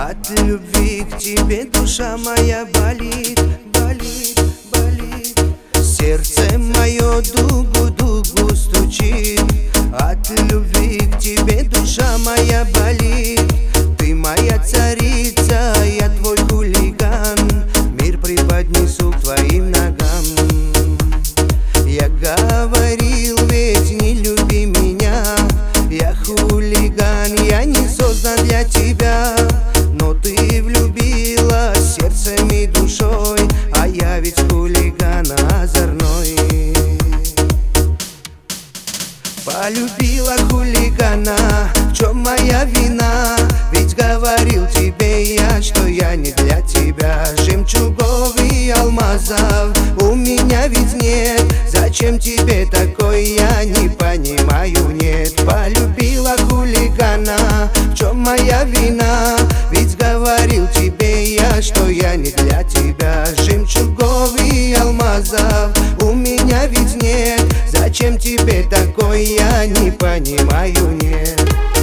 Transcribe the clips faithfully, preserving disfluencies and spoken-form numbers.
От любви к тебе душа моя болит, болит, болит. Сердце мое дугу-дугу стучит. От любви к тебе душа моя болит. Ты моя царица, я твой хулиган. Мир преподнесу к твоим ногам. Я говорил, ведь не люби меня. Я хулиган, я не создан для тебя. Но ты влюбилась сердцем и душой, а я ведь хулиган озорной. Полюбила хулигана, в чем моя вина? Ведь говорил тебе я, что я не для тебя. Жемчугов и алмазов у меня ведь нет. Зачем тебе такой, я не понимаю, нет. Полюбила хулигана, в чем моя вина? Ведь говорил тебе я, что я не для тебя. Жемчугов и алмазов у меня ведь нет. Зачем тебе такой, я не понимаю, нет.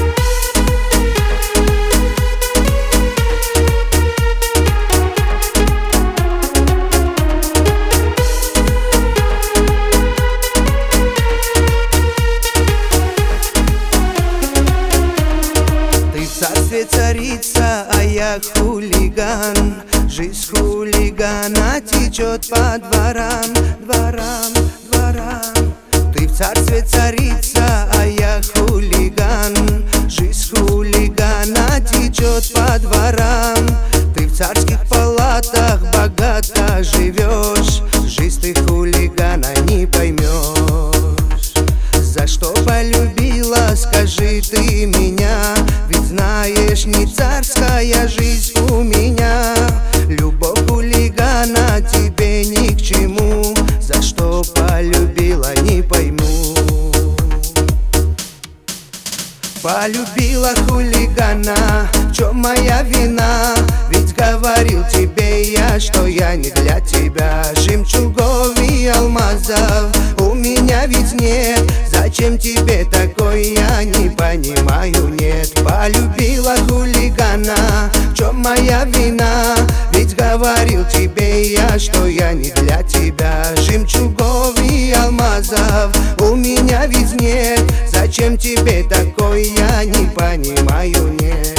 Ты в царстве царица, а я хулиган. Жизнь хулигана течет по дворам, дворам, дворам. Ты в царстве царица, а я хулиган. Жизнь хулигана течет по дворам. Ты в царских палатах богато живешь. Жизнь ты хулигана не поймешь. За что полюбила, скажи ты меня? Ведь знаешь, не царская жизнь у меня. Любовь хулигана тебе ни к чему. За что полюбила, не пойму. Полюбила хулигана, в чем моя вина? Ведь говорил тебе я, что я не для тебя. Жемчугов и алмазов у меня ведь нет. Зачем тебе такой, я не понимаю, нет. Полюбила хулигана, в чем моя вина? Ведь говорил тебе я, что я не для тебя. Жемчугов и алмазов у меня ведь нет. Зачем тебе такой, я не понимаю, нет.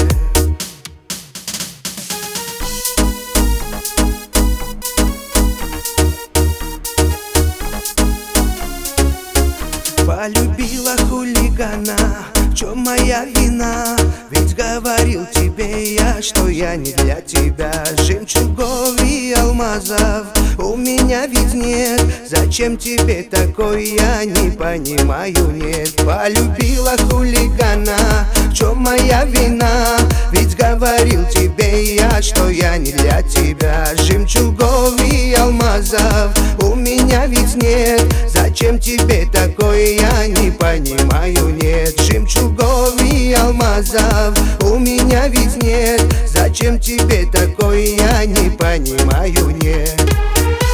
Полюбила хулигана, в чем моя вина? Ведь говорил тебе я, что я не для тебя. Жемчугов и алмазов у меня ведь нет. Зачем тебе такой, я не понимаю, нет. Полюбила хулигана, в чем моя вина? Ведь говорил тебе я, что я не для тебя. Жемчугов и алмазов у меня ведь нет. Зачем тебе такой, я не понимаю, нет. Жемчугов и алмазов у меня ведь нет. Зачем тебе такой, я не понимаю, нет.